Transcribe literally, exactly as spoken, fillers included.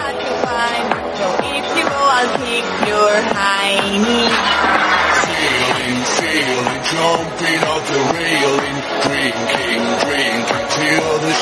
hard to find. So if you go, I'll kick your hiney. Sailing, sailing, jumping off the railing, drinking, drinking till the